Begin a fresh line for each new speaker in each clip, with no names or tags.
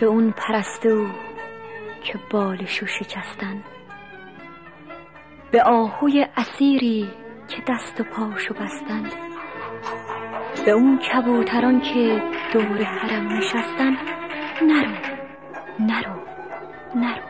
به اون پرستو که بالشو شکستن، به آهوی اسیری که دست و پاشو بستن، به اون کبوتران که دور حرم نشستن. نرو نرو نرو.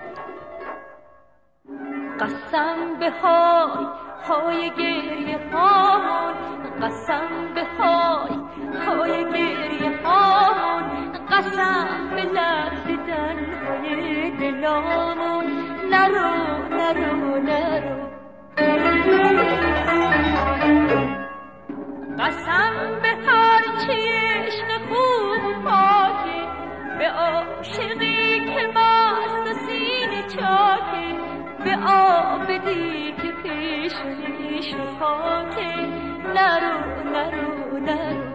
قسم به های های گریه هامون، قسم به های های گریه هامون، قسم به لرزیدن های دلامون. نرو نرو نرو. قسم به هر چشم خوب و پاکی، به عاشقی که مست و سینه چاکی، به آبدی که پیشونیش و خاکی. نرو نرو نرو.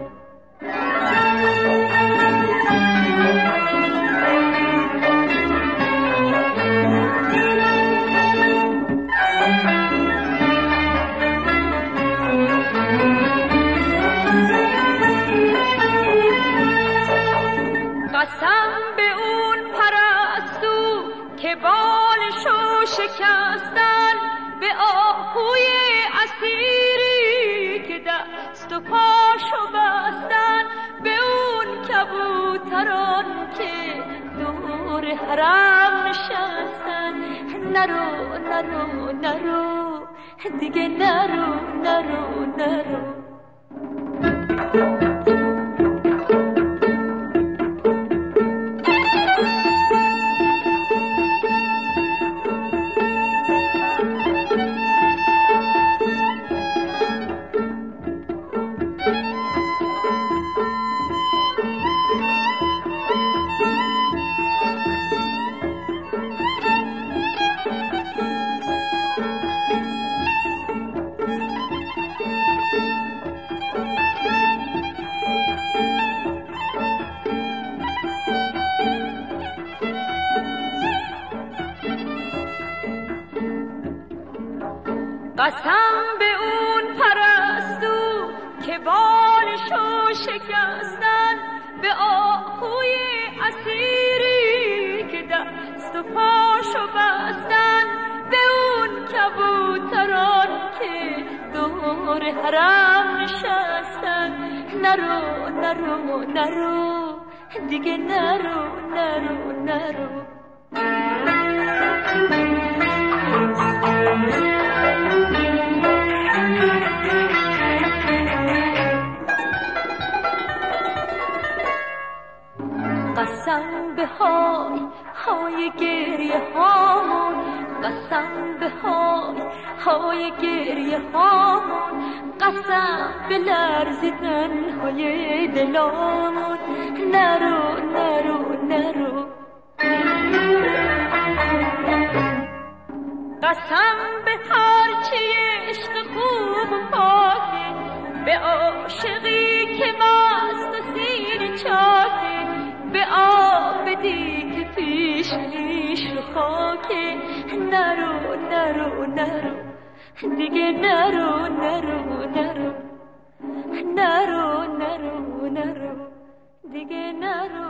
قسم به اون پرستو که بالشو شکستن، به آهوی اسیری که دست و پاشو بستن، به اون کبوتران که دور حرم نشستن. نرو نرو نرو دیگه، نرو نرو نرو. قسم به اون پرستو که بالشو شکستن، به آهوی اسیری که دست و پاشو بستن، به اون کبوتران که دور حرم نشستن. نرو نرو نرو دیگه، نرو نرو نرو. قسم به های های گریه هامون، قسم به های های گریه هامون، قسم به لرزیدن های دلامون. نرو نرو نرو. قسم به هر چی عشق خوب و پاکی، به عاشقی که مست و سینه چاکی، به آبدی که پیشونیش رو خاکی. نرو نرو نرو دیگه، نرو نرو نرو. نرو نرو نرو دیگه، نرو.